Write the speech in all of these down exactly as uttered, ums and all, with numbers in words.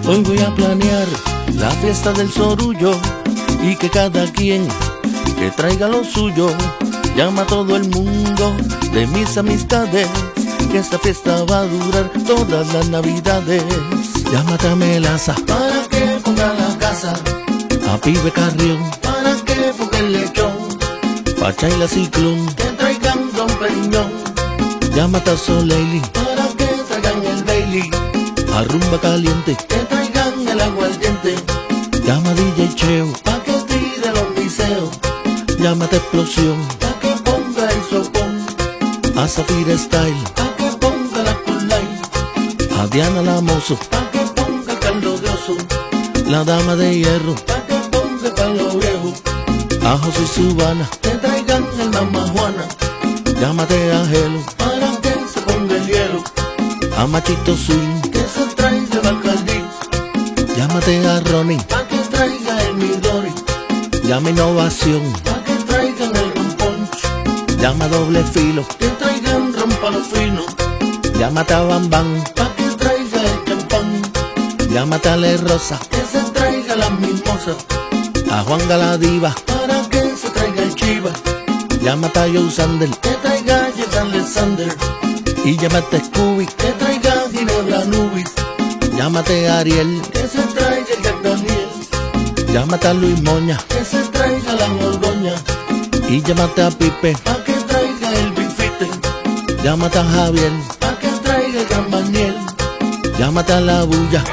Hoy voy a planear la fiesta del sorullo y que cada quien que traiga lo suyo. Llama a todo el mundo de mis amistades, que esta fiesta va a durar todas las navidades. Llámate a Melaza para que ponga la casa, a Pibe Carrión para que ponga el lechón, Pacha y la Ciclón que traigan Don Periñón. Llámate a Soleili para que traigan el Bailey, a Rumba Caliente que traigan el aguardiente. Llama a D J Cheo pa' que tire los miseos, llámate a Explosión pa' que ponga el sopón, a Zafira Style, pa' que ponga la Coolite, a Diana Lamoso, pa' que ponga el Carlos de Oso, la Dama de Hierro, pa' que ponga el Palo Viejo, a José Subana, que traigan el Mamá Juana, llámate a Gelo, para que se ponga el hielo, a Machito Swing, que se traiga el Bacardí, llámate a Ronnie, pa' que traiga el Midori, llama a Innovación, pa' que traigan el Ron Punch, llama a Doble Filo, que traigan Ron Palo Fino, llámate a Bam Bam, pa' que traiga el champán, llámate a Le Rosa, que se traiga las mimosas, a Juan Galadiva, para que se traiga el Chiva, llámate a Joe Sander, que traiga Jeff Alexander, y llámate a Scooby, que traiga Ginebra Nubis, llámate a Ariel, que se traiga el Jack Daniel, llámate a Luis Moña, que se traiga la Borgoña, y llámate a Pipe, pa' que traiga el Big Fitten, llámate a Javier, pa' que traiga el Gran Baniel, llámate a La Bulla,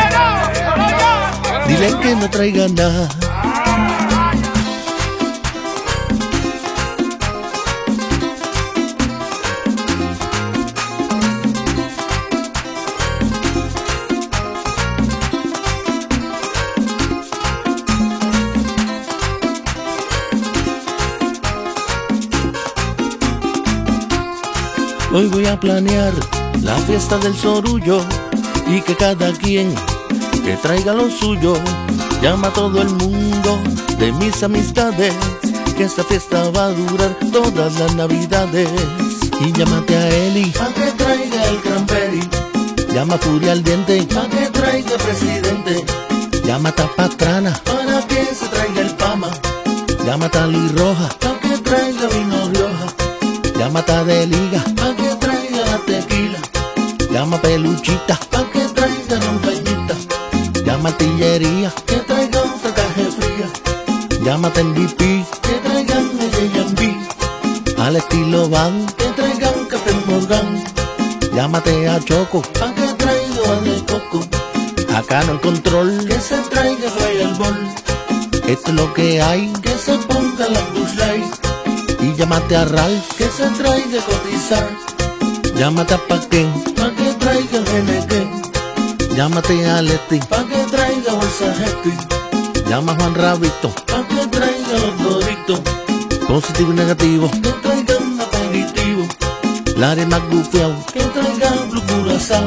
dile que no traiga nada. Hoy voy a planear la fiesta del sorullo y que cada quien que traiga lo suyo. Llama a todo el mundo de mis amistades, que esta fiesta va a durar todas las navidades. Y llámate a Eli, pa' que traiga el Cranberry, llama a Furia al Diente, pa' que traiga el Presidente, llámate a Patrana, para que se traiga el Pama, llámate a Luis Roja, pa' que traiga vino Rioja, llámate a De Liga, pa' que traiga la tequila, llama a Peluchita, pa' que traiga Roncañita, llama a Tillería, que traiga otra caja fría, llámate a M V P, que traigan el J and B, al estilo Van, que traigan Captain Morgan, llámate a Choco, pa' que traiga a de Coco, acá no hay control, que se traiga Fireball, esto es lo que hay, que se ponga la Bush Light, y llámate a Ralph, que se traiga cotizar, llámate a Paquén, pa' que traiga el Renequén, llámate a Leti, pa' que traiga bolsa Hefty, llama a Juan Rabito, pa' que traiga los doritos, positivo y negativo, que traigan aperitivo, Larry McGufiao, que traiga Blue Curazao,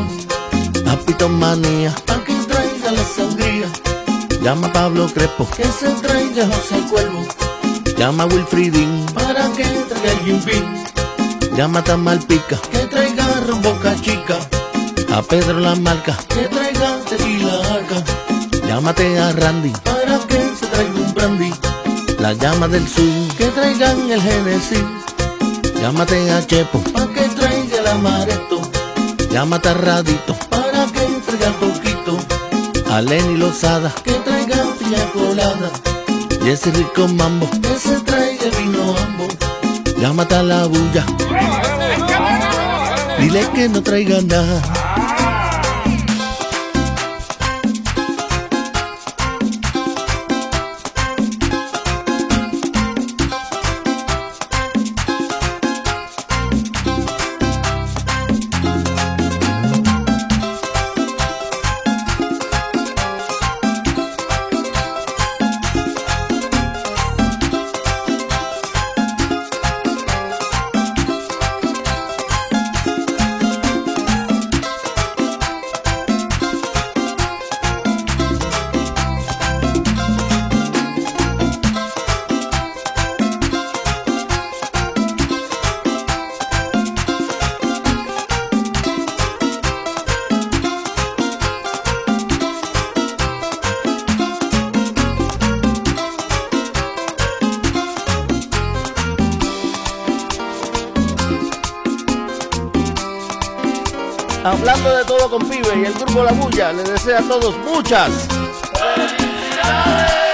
a Pitonmanía, pa' que traiga la sangría, llama a Pablo Crespo, que se traiga José Cuervo, llama a Wilfridín, para que traiga el Jim Beam, llámate a Malpica, que traiga Ron Boca Chica, a Pedro La Marca, que traiga tequila arca, llámate a Randy, para que se traiga un brandy, la llama del sur, que traigan el Genesis, llámate a Chepo, pa' que traiga el amaretto, llámate a Radito, para que traiga el coquito, a Lenny Lozada, que traiga piña colada, Jesse Rico Mambo, que se traiga el vino ambo, llámate a La Bulla, dile que no traiga nada. Hablando de todo con Pibe y el grupo La Bulla les desea a todos muchas felicidades.